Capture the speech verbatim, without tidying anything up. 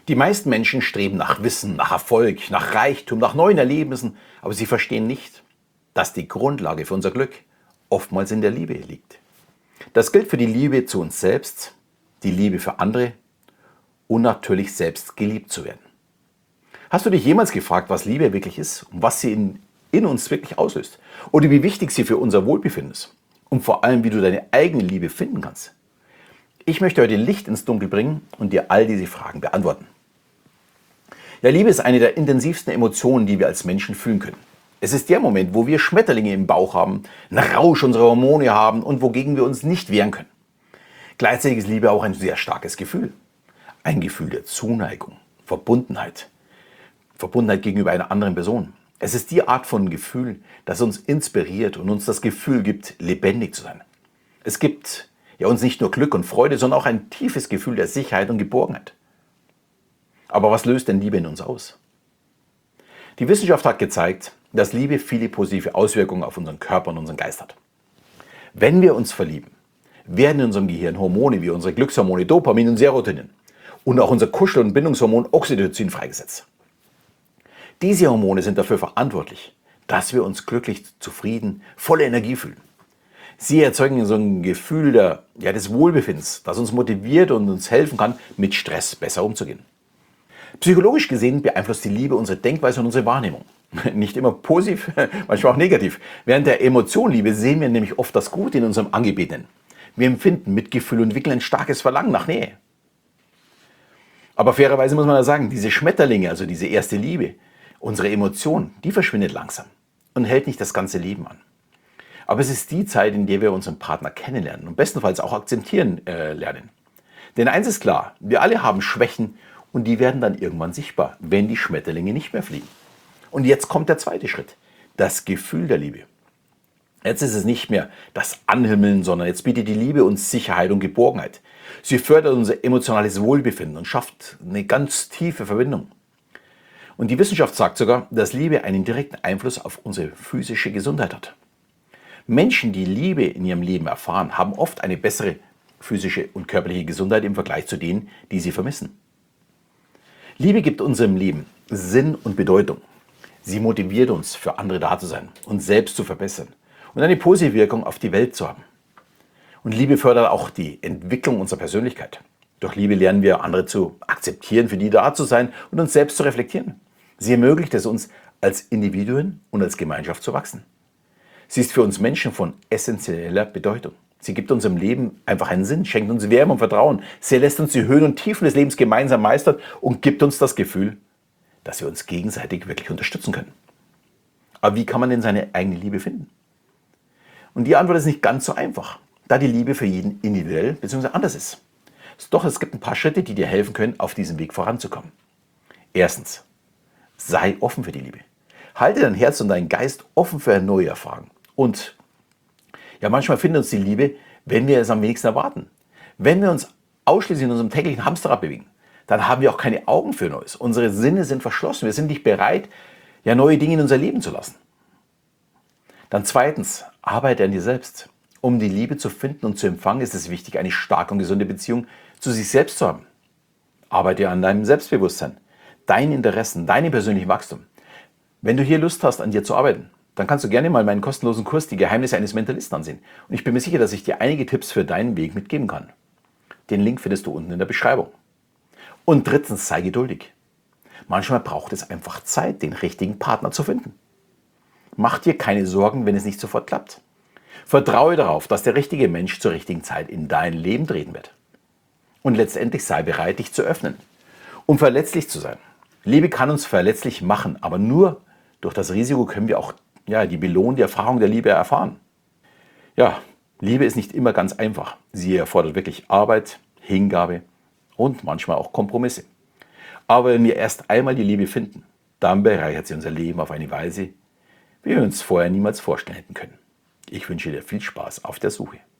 Die meisten Menschen streben nach Wissen, nach Erfolg, nach Reichtum, nach neuen Erlebnissen, aber sie verstehen nicht, dass die Grundlage für unser Glück oftmals in der Liebe liegt. Das gilt für die Liebe zu uns selbst, die Liebe für andere und natürlich selbst geliebt zu werden. Hast du dich jemals gefragt, was Liebe wirklich ist und was sie in, in uns wirklich auslöst? Oder wie wichtig sie für unser Wohlbefinden ist? Und vor allem, wie du deine eigene Liebe finden kannst? Ich möchte heute Licht ins Dunkel bringen und dir all diese Fragen beantworten. Ja, Liebe ist eine der intensivsten Emotionen, die wir als Menschen fühlen können. Es ist der Moment, wo wir Schmetterlinge im Bauch haben, einen Rausch unserer Hormone haben und wogegen wir uns nicht wehren können. Gleichzeitig ist Liebe auch ein sehr starkes Gefühl. Ein Gefühl der Zuneigung, Verbundenheit. Verbundenheit gegenüber einer anderen Person. Es ist die Art von Gefühl, das uns inspiriert und uns das Gefühl gibt, lebendig zu sein. Es gibt ja uns nicht nur Glück und Freude, sondern auch ein tiefes Gefühl der Sicherheit und Geborgenheit. Aber was löst denn Liebe in uns aus? Die Wissenschaft hat gezeigt, dass Liebe viele positive Auswirkungen auf unseren Körper und unseren Geist hat. Wenn wir uns verlieben, werden in unserem Gehirn Hormone wie unsere Glückshormone Dopamin und Serotonin und auch unser Kuschel- und Bindungshormon Oxytocin freigesetzt. Diese Hormone sind dafür verantwortlich, dass wir uns glücklich, zufrieden, voller Energie fühlen. Sie erzeugen so ein Gefühl der, ja, des Wohlbefindens, das uns motiviert und uns helfen kann, mit Stress besser umzugehen. Psychologisch gesehen beeinflusst die Liebe unsere Denkweise und unsere Wahrnehmung. Nicht immer positiv, manchmal auch negativ. Während der Emotion Liebe sehen wir nämlich oft das Gute in unserem Angebetenen. Wir empfinden Mitgefühl und entwickeln ein starkes Verlangen nach Nähe. Aber fairerweise muss man ja sagen, diese Schmetterlinge, also diese erste Liebe, unsere Emotion, die verschwindet langsam und hält nicht das ganze Leben an. Aber es ist die Zeit, in der wir unseren Partner kennenlernen und bestenfalls auch akzeptieren äh, lernen. Denn eins ist klar, wir alle haben Schwächen und die werden dann irgendwann sichtbar, wenn die Schmetterlinge nicht mehr fliegen. Und jetzt kommt der zweite Schritt, das Gefühl der Liebe. Jetzt ist es nicht mehr das Anhimmeln, sondern jetzt bietet die Liebe uns Sicherheit und Geborgenheit. Sie fördert unser emotionales Wohlbefinden und schafft eine ganz tiefe Verbindung. Und die Wissenschaft sagt sogar, dass Liebe einen direkten Einfluss auf unsere physische Gesundheit hat. Menschen, die Liebe in ihrem Leben erfahren, haben oft eine bessere physische und körperliche Gesundheit im Vergleich zu denen, die sie vermissen. Liebe gibt unserem Leben Sinn und Bedeutung. Sie motiviert uns, für andere da zu sein, uns selbst zu verbessern und eine positive Wirkung auf die Welt zu haben. Und Liebe fördert auch die Entwicklung unserer Persönlichkeit. Durch Liebe lernen wir, andere zu akzeptieren, für die da zu sein und uns selbst zu reflektieren. Sie ermöglicht es uns, als Individuen und als Gemeinschaft zu wachsen. Sie ist für uns Menschen von essentieller Bedeutung. Sie gibt unserem Leben einfach einen Sinn, schenkt uns Wärme und Vertrauen. Sie lässt uns die Höhen und Tiefen des Lebens gemeinsam meistern und gibt uns das Gefühl, dass wir uns gegenseitig wirklich unterstützen können. Aber wie kann man denn seine eigene Liebe finden? Und die Antwort ist nicht ganz so einfach, da die Liebe für jeden individuell bzw. anders ist. Doch es gibt ein paar Schritte, die dir helfen können, auf diesem Weg voranzukommen. Erstens, sei offen für die Liebe. Halte dein Herz und deinen Geist offen für neue Erfahrungen. Und ja, manchmal findet uns die Liebe, wenn wir es am wenigsten erwarten. Wenn wir uns ausschließlich in unserem täglichen Hamsterrad bewegen, dann haben wir auch keine Augen für Neues. Unsere Sinne sind verschlossen. Wir sind nicht bereit, ja, neue Dinge in unser Leben zu lassen. Dann zweitens, arbeite an dir selbst. Um die Liebe zu finden und zu empfangen, ist es wichtig, eine starke und gesunde Beziehung zu sich selbst zu haben. Arbeite an deinem Selbstbewusstsein, deinen Interessen, deinem persönlichen Wachstum. Wenn du hier Lust hast, an dir zu arbeiten, dann kannst du gerne mal meinen kostenlosen Kurs Die Geheimnisse eines Mentalisten ansehen. Und ich bin mir sicher, dass ich dir einige Tipps für deinen Weg mitgeben kann. Den Link findest du unten in der Beschreibung. Und drittens, sei geduldig. Manchmal braucht es einfach Zeit, den richtigen Partner zu finden. Mach dir keine Sorgen, wenn es nicht sofort klappt. Vertraue darauf, dass der richtige Mensch zur richtigen Zeit in dein Leben treten wird. Und letztendlich sei bereit, dich zu öffnen, um verletzlich zu sein. Liebe kann uns verletzlich machen, aber nur durch das Risiko können wir auch ja, die belohnende Erfahrung der Liebe erfahren. Ja, Liebe ist nicht immer ganz einfach. Sie erfordert wirklich Arbeit, Hingabe und manchmal auch Kompromisse. Aber wenn wir erst einmal die Liebe finden, dann bereichert sie unser Leben auf eine Weise, wie wir uns vorher niemals vorstellen hätten können. Ich wünsche dir viel Spaß auf der Suche.